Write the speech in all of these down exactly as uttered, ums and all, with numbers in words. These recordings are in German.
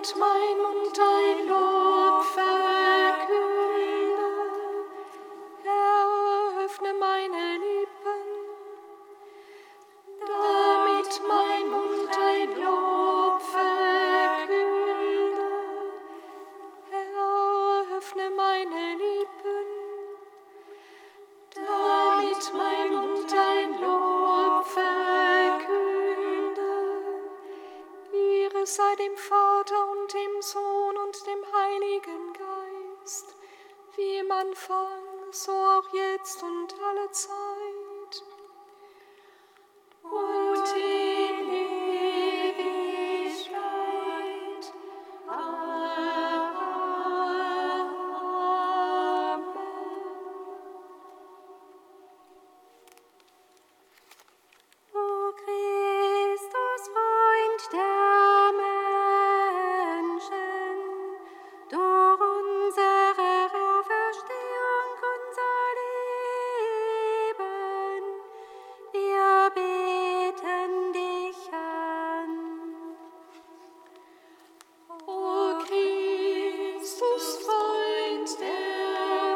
damit mein Mund dein Lob verkünde. Herr, öffne meine Lippen, damit mein Mund dein Lob verkünde. Herr, öffne meine Lippen, damit mein Mund dein Lob verkünde. Ehre sei dem Vater und dem Sohn und dem Heiligen Geist, wie im Anfang, so auch jetzt und alle Zeit. Und in Ewigkeit. Amen. O Christus, Freund der Menschen, durch unsere Auferstehung, unser Leben, wir beten dich an. O Christus, Freund der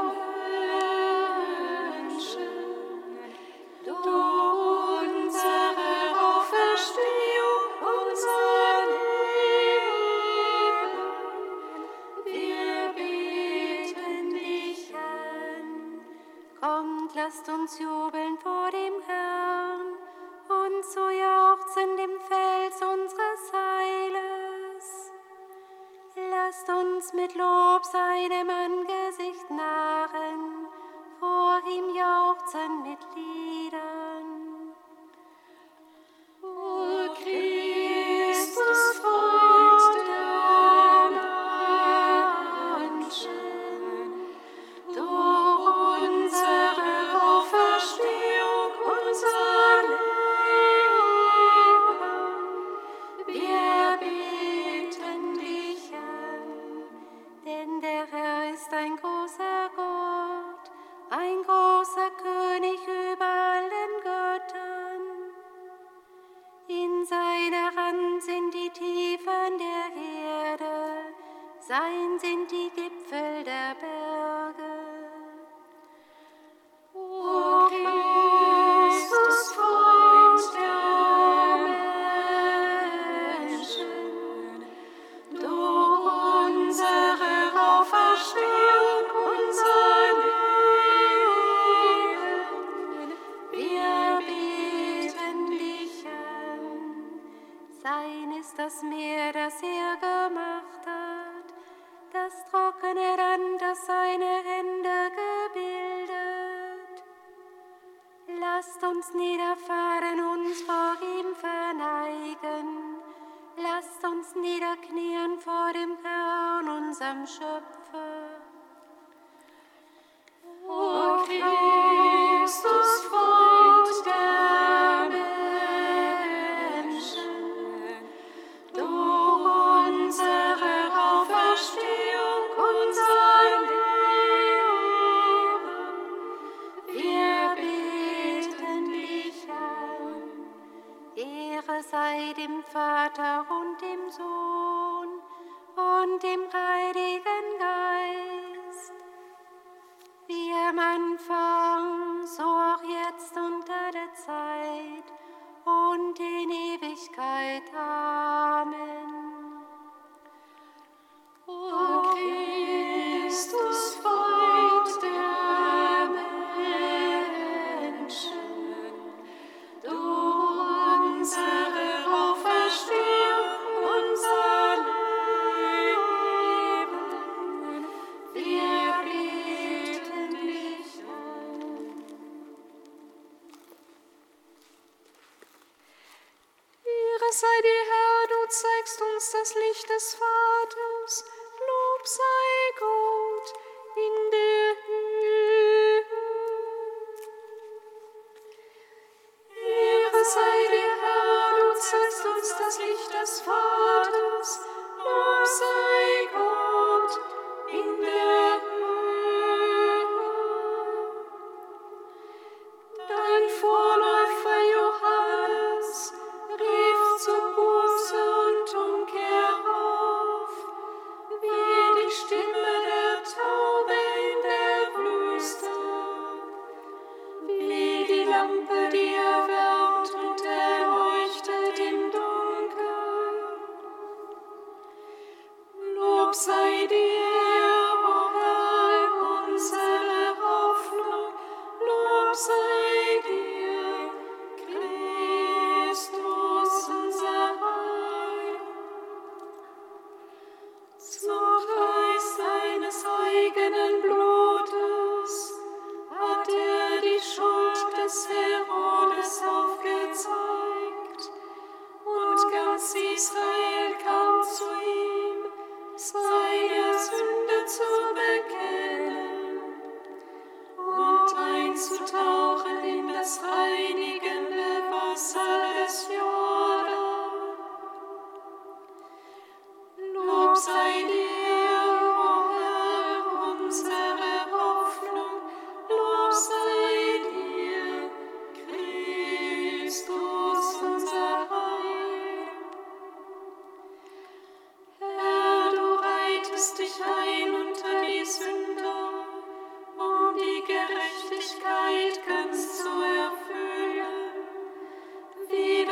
Menschen, durch unsere Auferstehung, unser Leben, wir beten dich an. Kommt, lasst uns jubeln vor dem Herrn und so jauchzen dem Fels unseres Heiles. Lasst uns mit Lob seinem Angesicht nahen, vor ihm jauchzen mit Liedern. O Christus, Freund der Menschen, durch unsere Auferstehung, unser Leben, wir beten dich an. Denn der Herr ist ein großer Gott, ein großer König über allen Göttern. In seiner Hand sind die Tiefen der Erde, sein sind die Gipfel der Berge. O Christus, Freund der Menschen, durch unsere Auferstehung, unser Leben, wir beten dich an. Sein ist das Meer, das er gemacht hat, das trockene Land, das seine Hände gebildet. Lasst uns niederfahren, uns vor ihm verneigen. Lasst uns niederknien vor dem Herrn, unserem Schöpfer. O Christus, Freund der Menschen, durch unsere Auferstehung, unser Leben, wir beten dich an. Ehre sei dem Vater und dem Sohn und dem Heiligen Geist, wie am Anfang, so auch jetzt und alle Zeit und in Ewigkeit. Amen. O Christus, Freund der Menschen, durch unsere Auferstehung, unser Leben, wir beten dich an. Ehre sei dir, Herr, du zeigst uns das Licht des Vaters. Lob sei Gott in der Höhe. Ehre sei dir, Herr, du zeigst uns das Licht des Vaters. Lob sei Gott in der Höhe. Dein Vorläufer Johannes rief zur Buße und Umkehr auf.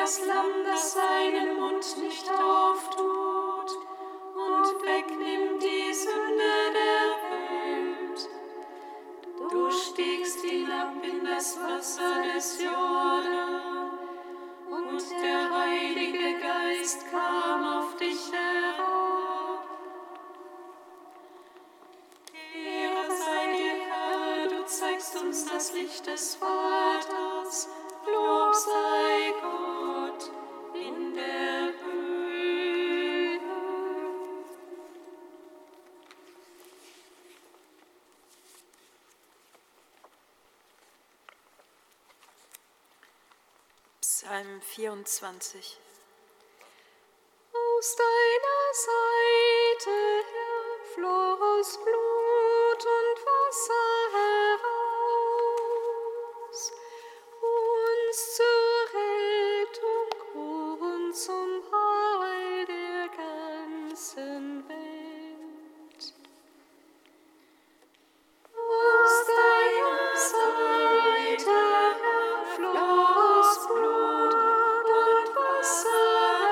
das Lamm, das seinen Mund nicht auftut und wegnimmt die Sünde der Welt. Du stiegst hinab in das Wasser des Jordan, und der Heilige Geist kam auf dich herab. Ehre sei dir, Herr, du zeigst uns das Licht des Vaters. Lob sei Gott in der Höhe. Psalm vierundzwanzig. Aus deiner Seite, Herr, floss Blut und Wasser heraus, uns zur Rettung und zum Heil der ganzen Welt. Aus deiner Seite, Herr, floss Blut und Wasser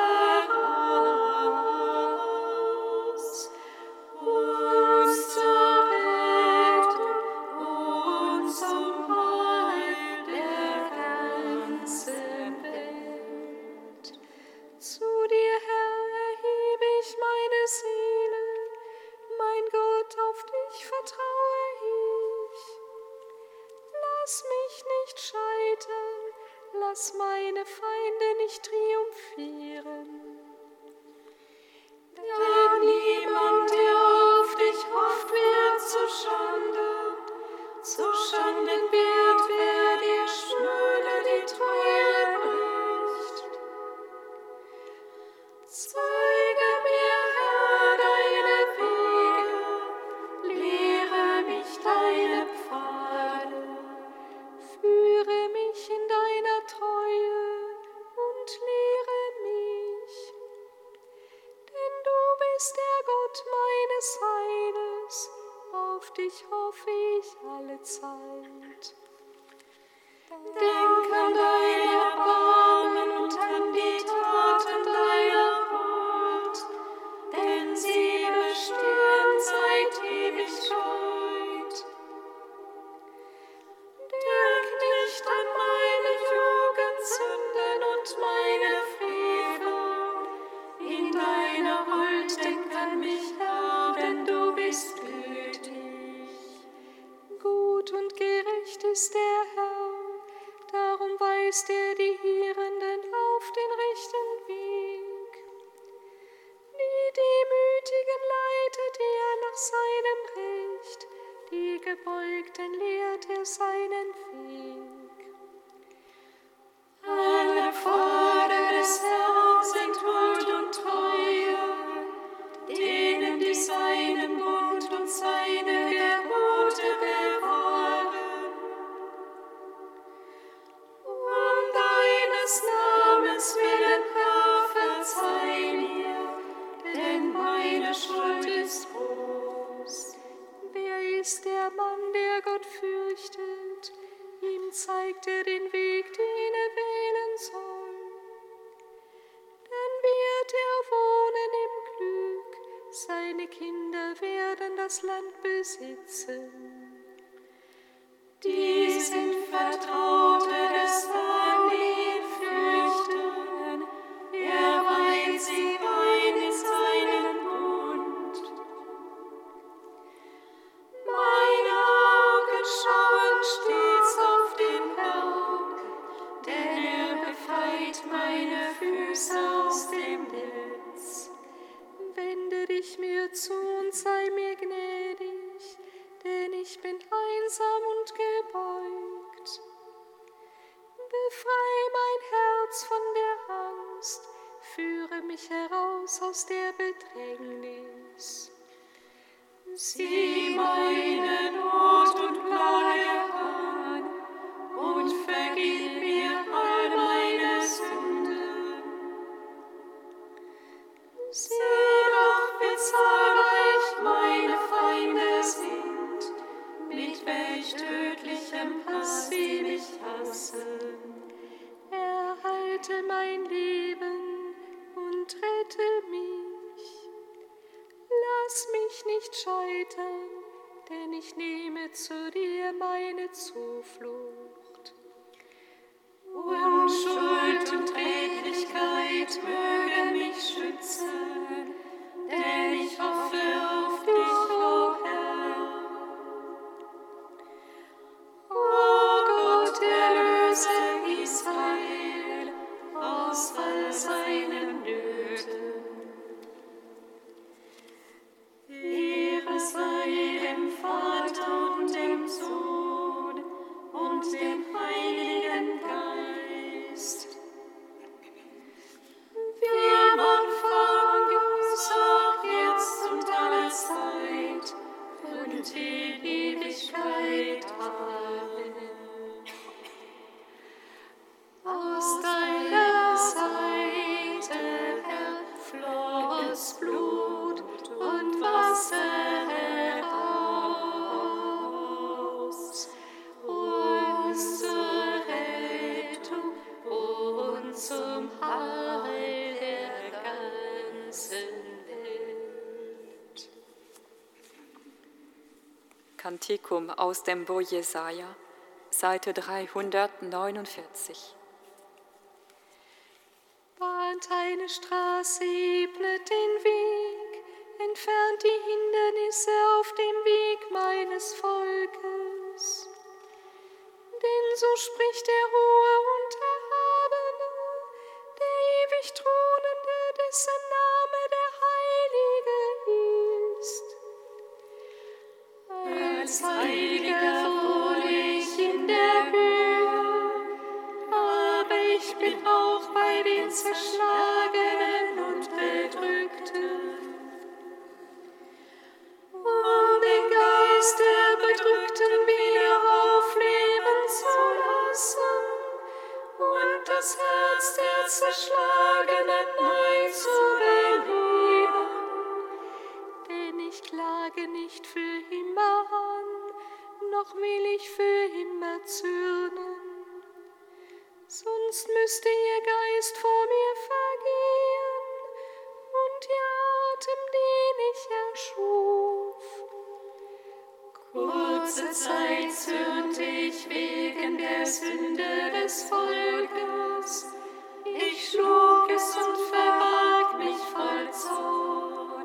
heraus, uns zur Rettung und zum Heil der ganzen Welt. Zu dir, Herr, erhebe ich meine Seele, mein Gott, auf dich vertraue ich. Lass mich nicht scheitern, lass meine Feinde nicht triumphieren. Denn niemand, der auf dich hofft, wird zu Schande. Zu Schanden wird, wer dir schnöde die Treue bricht. Zeige mir, Herr, deine Wege, lehre mich deine Pfade, führe mich in deiner Treue und lehre mich. Denn du bist der Gott meines Heiles, auf dich hoffe ich alle Zeit. Denk an dein Erbarmen und an die Taten deiner Huld, denn sie bestehen seit Ewigkeit. Denk nicht an meine Jugendsünden und meine Frevel. In deiner Huld denk an mich, Herr, denn du bist gütig. Gut und gerecht ist der Herr, darum weist er die Irrenden auf den rechten Weg. Die Demütigen leitet er nach seinem Recht, die Gebeugten lehrt er seinen Weg. Alle Pfade des Herrn sind Huld und Treue, denen die seinen Bund und seine Gebote bewahren. Um deines Namens willen, Herr, verzeih mir, denn meine Schuld ist groß. Wer ist der Mann, der Gott fürchtet? Ihm zeigt er den Weg, den er wählen soll. Dann wird er wohnen im Glück, seine Kinder werden das Land besitzen. Die sind Vertraute des Herrn, die ihn fürchten. Er weiht sie ein in seinen Bund. Meine Augen schauen stets auf den Berg, denn er befreit meine Füße aus dem Netz. Wende dich mir zu und sei mir gnädig, denn ich bin einsam und gebeugt. Befrei mein Herz von der Angst, führe mich heraus aus der Bedrängnis. Sieh meine Not und Plage an und vergib mir all meine Sünden. Sieh doch, wie zahlreich meine Feinde sind, mit welch tödlichem Hass sie mich hassen. Erhalte rette mein Leben und rette mich. Lass mich nicht scheitern, denn ich nehme zu dir meine Zuflucht. Unschuld und Redlichkeit mögen mich schützen, denn ich hoffe auf dich, o Herr. O Gott, erlöse Israel aus all seinen Nöten. Ehre sei dem Vater und dem Sohn und dem Heiligen Geist. Wie am Anfang, so auch jetzt und alle Zeit und in Ewigkeit. Amen. Aus deiner Seite, Herr, floss Blut und Wasser heraus, uns zur Rettung und zum Heil der ganzen Welt. Kantikum aus dem Buch Jesaja, Seite dreihundertneunundvierzig. Bahnt eine Straße, ebnet den Weg, entfernt die Hindernisse auf dem Weg meines Volkes. Denn so spricht der Hohe und Erhabene, der ewig Thronende, dessen Name der Heilige ist. Als Heiliger wohne ich in der Höhe, aber ich bin auch bei den Zerschlagenen und Bedrückten. Um den Geist der Bedrückten wieder aufleben zu lassen und das Herz der Zerschlagenen neu zu beleben. Denn ich klage nicht für immer an, noch will ich für immer zürnen. Sonst müsste ihr Geist vor mir vergehen und ihr Atem, den ich erschuf. Kurze Zeit zürnte ich wegen der Sünde des Volkes. Ich schlug es und verbarg mich voll Zorn.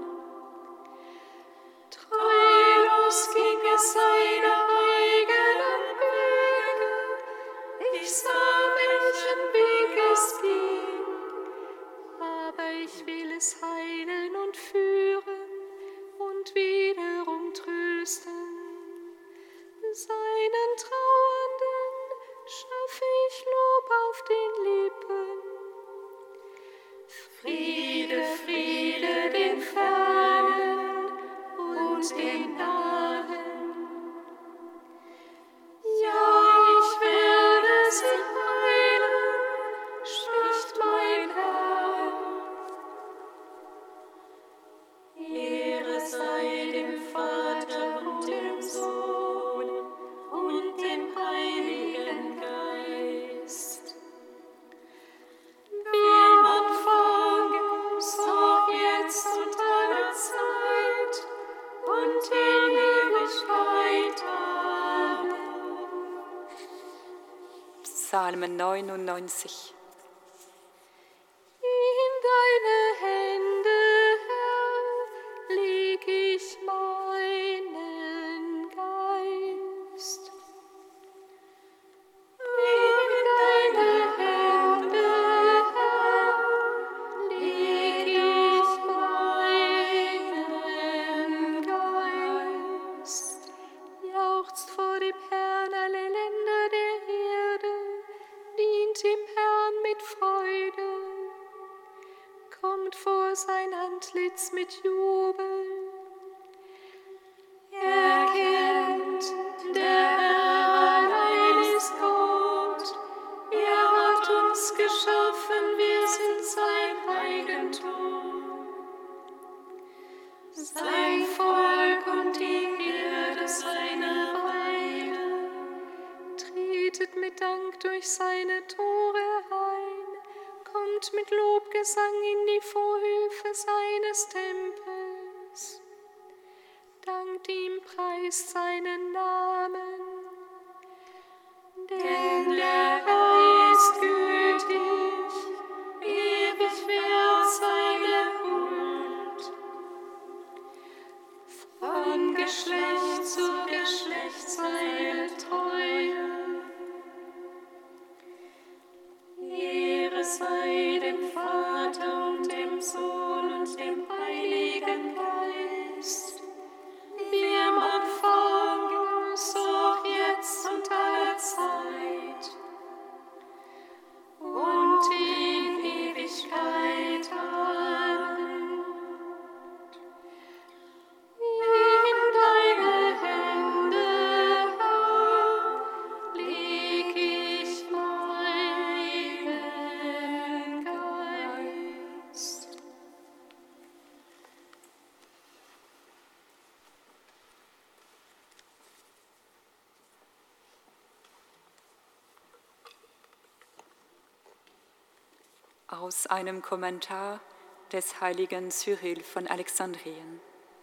Treulos ging es seine eigenen Wege. Ich sah, welchen Weg es ging. Aber ich will es heilen und führen und wiederum trösten. Seinen Trauernden schaffe ich Lob auf den Lippen. Friede, Friede den Fernen und den Nahen. Ja, ich werde sie heilen, spricht mein Herr. Ehre sei dem Vater und dem Sohn und dem Heiligen Geist. Wie am Anfang, so auch jetzt und alle Zeit und in Ewigkeit. Amen. Psalm neunundneunzig. In deine Hände, Herr, leg ich meinen Geist. In deine Hände, Herr, leg ich meinen Geist. Jauchzt vor dem Herrn alle Länder der Erde, dient dem Herrn mit Freude. Kommt vor sein Antlitz mit Jubel. Erkennt, der Herr allein ist Gott. Er hat uns geschaffen, wir sind sein Eigentum. Sein Volk und die Herde seiner Weide. Tretet mit Dank durch seine Tore ein kommt mit Lobgesang in die Vorhöfe seines Tempels. Dankt ihm, preist seinen Namen. Denn der Herr ist gütig, ewig währt seine Huld. Von Geschlecht zu Geschlecht seine Treue. Ehre sei dem Vater und dem Sohn und dem Heiligen Geist, wie im Anfang, so auch jetzt und alle Zeit und in Ewigkeit. Amen. In deine Hände, Herr, leg ich meinen Geist. Aus einem Kommentar des heiligen Cyril von Alexandrien.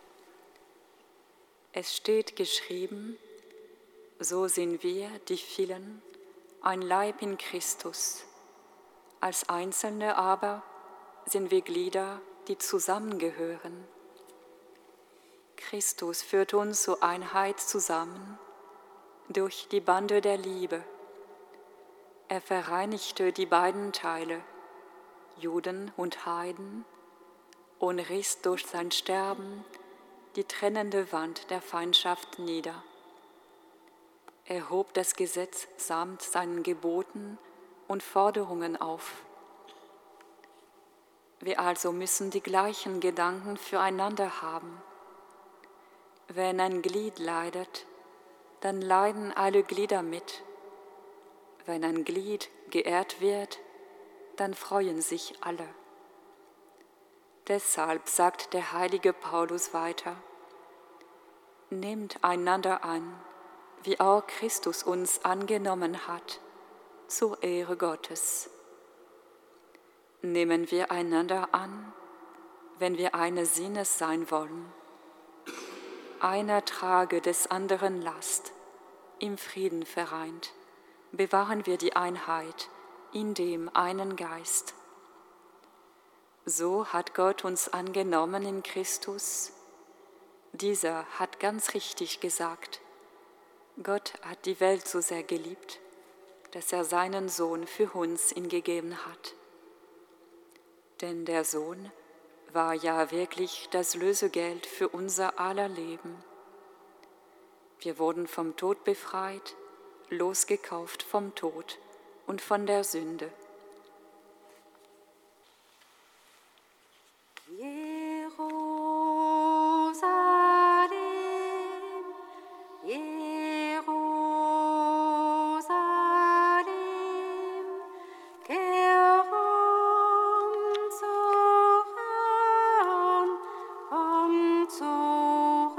Es steht geschrieben: So sind wir, die vielen, ein Leib in Christus. Als Einzelne aber sind wir Glieder, die zusammengehören. Christus führt uns zur Einheit zusammen durch die Bande der Liebe. Er vereinigte die beiden Teile, Juden und Heiden, und riss durch sein Sterben die trennende Wand der Feindschaft nieder. Er hob das Gesetz samt seinen Geboten und Forderungen auf. Wir also müssen die gleichen Gedanken füreinander haben. Wenn ein Glied leidet, dann leiden alle Glieder mit. Wenn ein Glied geehrt wird, dann freuen sich alle. Deshalb sagt der heilige Paulus weiter: Nehmt einander an, wie auch Christus uns angenommen hat, zur Ehre Gottes. Nehmen wir einander an, wenn wir eines Sinnes sein wollen. Einer trage des anderen Last, im Frieden vereint, bewahren wir die Einheit in dem einen Geist. So hat Gott uns angenommen in Christus. Dieser hat ganz richtig gesagt: Gott hat die Welt so sehr geliebt, dass er seinen Sohn für uns hingegeben hat. Denn der Sohn war ja wirklich das Lösegeld für unser aller Leben. Wir wurden vom Tod befreit, losgekauft vom Tod und von der Sünde. Jerusalem, Jerusalem, kehr um zurück, um zurück.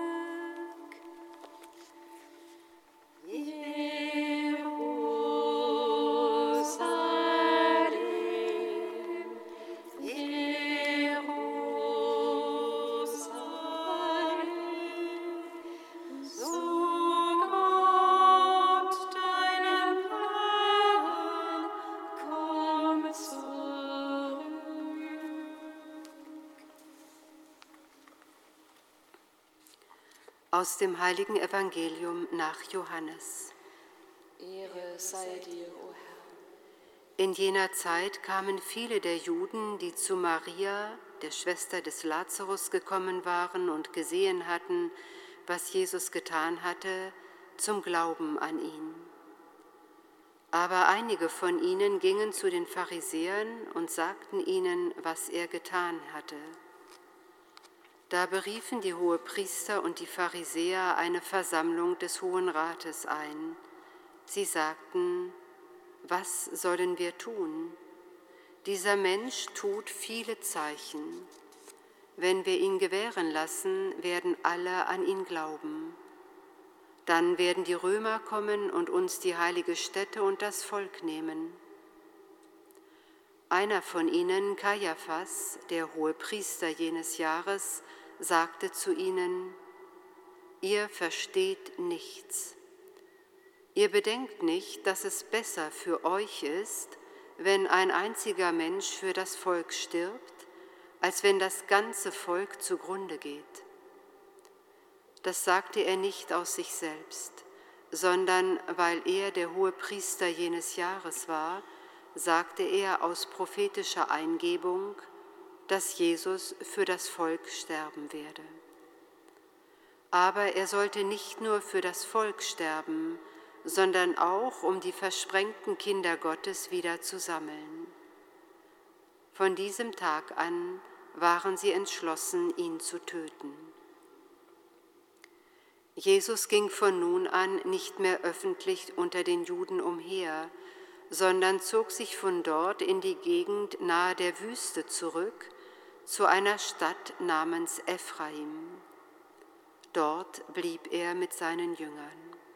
Aus dem heiligen Evangelium nach Johannes. Ehre sei dir, o Herr. In jener Zeit kamen viele der Juden, die zu Maria, der Schwester des Lazarus, gekommen waren und gesehen hatten, was Jesus getan hatte, zum Glauben an ihn. Aber einige von ihnen gingen zu den Pharisäern und sagten ihnen, was er getan hatte. Da beriefen die Hohepriester und die Pharisäer eine Versammlung des Hohen Rates ein. Sie sagten: Was sollen wir tun? Dieser Mensch tut viele Zeichen. Wenn wir ihn gewähren lassen, werden alle an ihn glauben. Dann werden die Römer kommen und uns die heilige Stätte und das Volk nehmen. Einer von ihnen, Kaiaphas, der Hohepriester jenes Jahres, sagte zu ihnen: Ihr versteht nichts. Ihr bedenkt nicht, dass es besser für euch ist, wenn ein einziger Mensch für das Volk stirbt, als wenn das ganze Volk zugrunde geht. Das sagte er nicht aus sich selbst, sondern weil er der Hohepriester jenes Jahres war, sagte er aus prophetischer Eingebung, dass Jesus für das Volk sterben werde. Aber er sollte nicht nur für das Volk sterben, sondern auch, um die versprengten Kinder Gottes wieder zu sammeln. Von diesem Tag an waren sie entschlossen, ihn zu töten. Jesus ging von nun an nicht mehr öffentlich unter den Juden umher, sondern zog sich von dort in die Gegend nahe der Wüste zurück, zu einer Stadt namens Ephraim. Dort blieb er mit seinen Jüngern.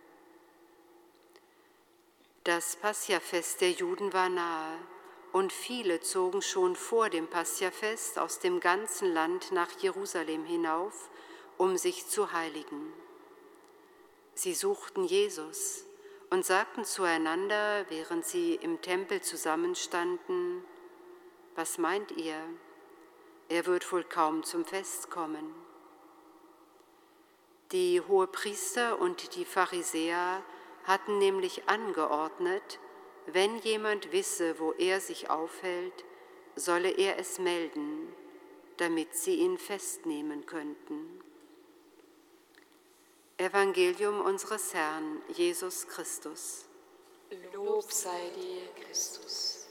Das Passiafest der Juden war nahe, und viele zogen schon vor dem Passiafest aus dem ganzen Land nach Jerusalem hinauf, um sich zu heiligen. Sie suchten Jesus und sagten zueinander, während sie im Tempel zusammenstanden: Was meint ihr? Er wird wohl kaum zum Fest kommen. Die Hohepriester und die Pharisäer hatten nämlich angeordnet, wenn jemand wisse, wo er sich aufhält, solle er es melden, damit sie ihn festnehmen könnten. Evangelium unseres Herrn Jesus Christus. Lob sei dir, Christus.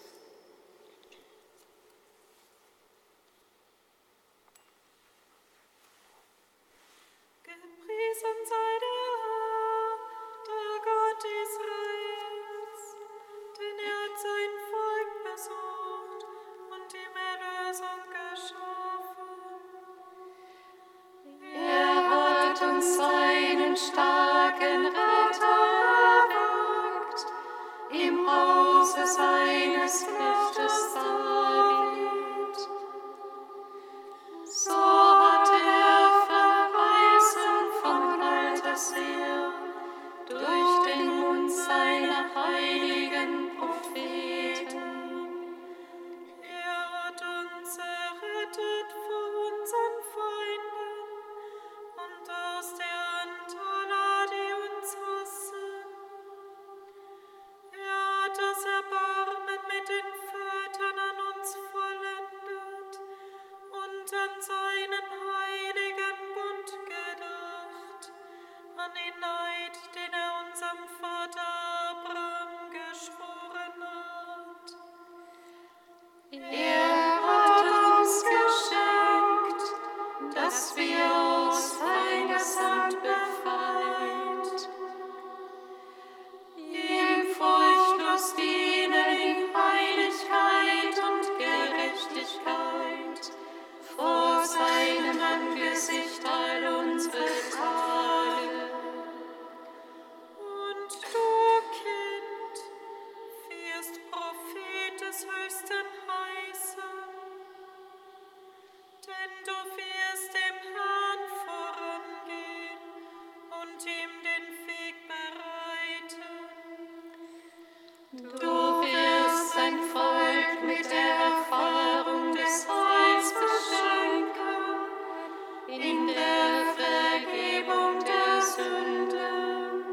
Gepriesen sei der Herr, der Gott Israels, denn er hat sein Volk besucht und ihm Erlösung geschaffen. Er hat uns seinen starken Retter erweckt, im Hause seines Knechtes David. So hat er verheißen von alters her, durch den Mund seiner heiligen Propheten. Er hat uns errettet vor unseren Feinden und aus der Hand aller, die uns hassen. Er hat das Erbarmen mit den Vätern an uns vollendet und an seinen heiligen Bund gedacht, an den Eid, den er unserem Vater Abraham geschworen hat. Er hat uns geschenkt, dass wir aus Feindes Hand befreit, ihm furchtlos dienen in Heiligkeit und Gerechtigkeit, vor seinem Angesicht all unsere Tage. Und du, Kind, wirst Prophet des Höchsten heißen, denn du wirst dem Herrn vorangehen und ihm den Weg bereiten. Du wirst sein Volk mit der Erfahrung des Heils beschenken, in der Vergebung der Sünden.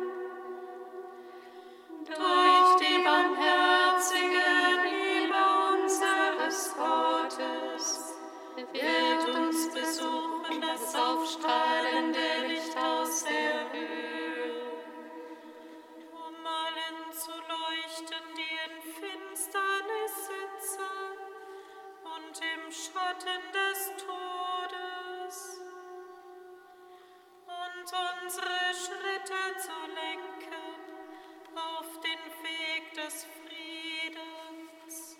Durch die barmherzige Liebe unseres Gottes wird uns besuchen das aufstrahlende Licht aus der Höhe, um allen zu leuchten, die in Finsternis sitzen und im Schatten des Todes, und unsere Schritte zu lenken auf den Weg des Friedens.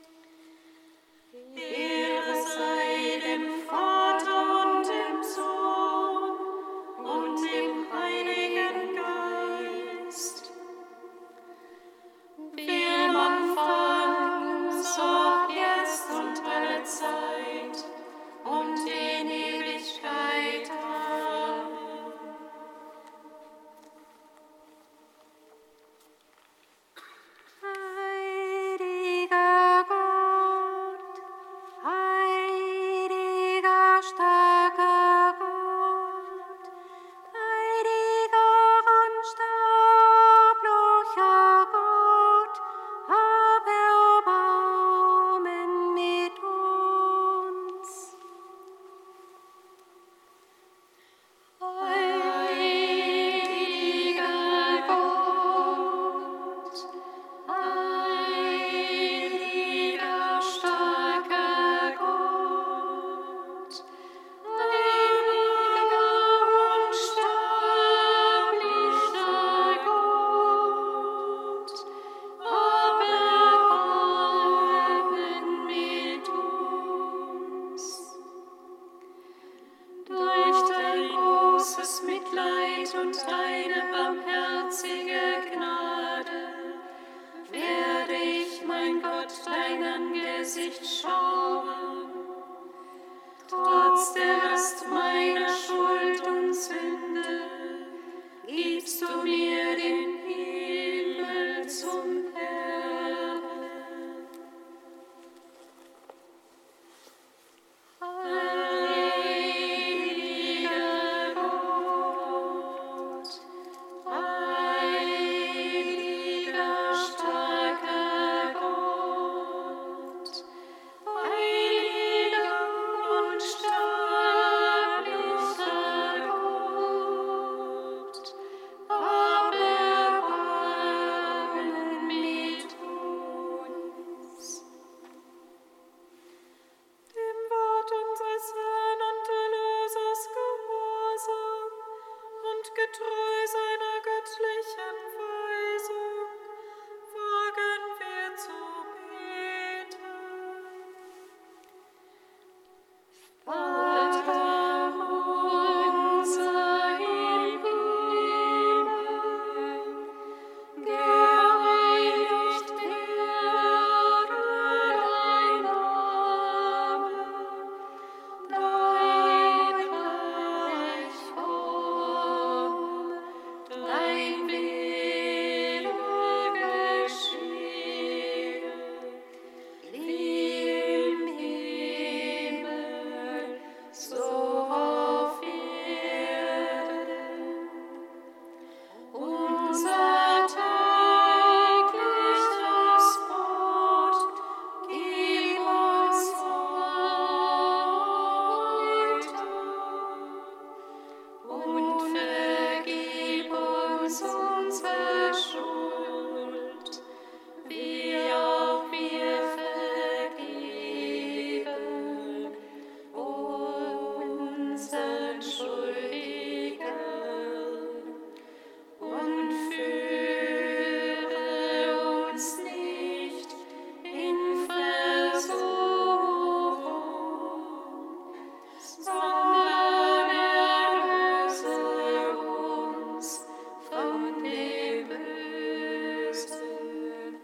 Ehre sei dem Vater und dem Sohn und dem Heiligen Geist, wie im Anfang, so auch jetzt Gott, dein Angesicht schauen. Trotz der Last meiner Schuld und Sünde gibst du mir den Himmel zum Erbe. Heiliger Gott, heiliger, starker Gott, heiliger unsterblicher Gott, hab Erbarmen mit uns. Dem Wort unseres Herrn und Erlösers gehorsam und getreu seiner göttlichen Weisung, wagen wir zu beten. Vater unser im Himmel, geheiligt werde dein Name, dein Reich komme, dein Wille geschehe, wie im Himmel, so auf Erden. Unser tägliches Brot gib uns heute und vergib uns unsere Schuld, wie auch wir vergeben unseren Schuldigen. Und führe uns nicht in Versuchung, sondern erlöse uns von dem Bösen.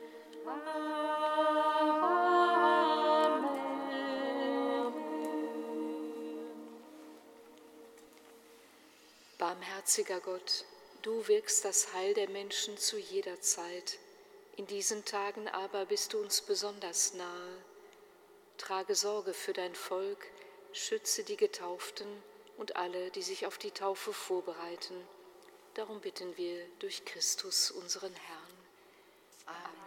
Amen. Barmherziger Gott, du wirkst das Heil der Menschen zu jeder Zeit. In diesen Tagen aber bist du uns besonders nahe. Trage Sorge für dein Volk, schütze die Getauften und alle, die sich auf die Taufe vorbereiten. Darum bitten wir durch Christus, unseren Herrn. Amen.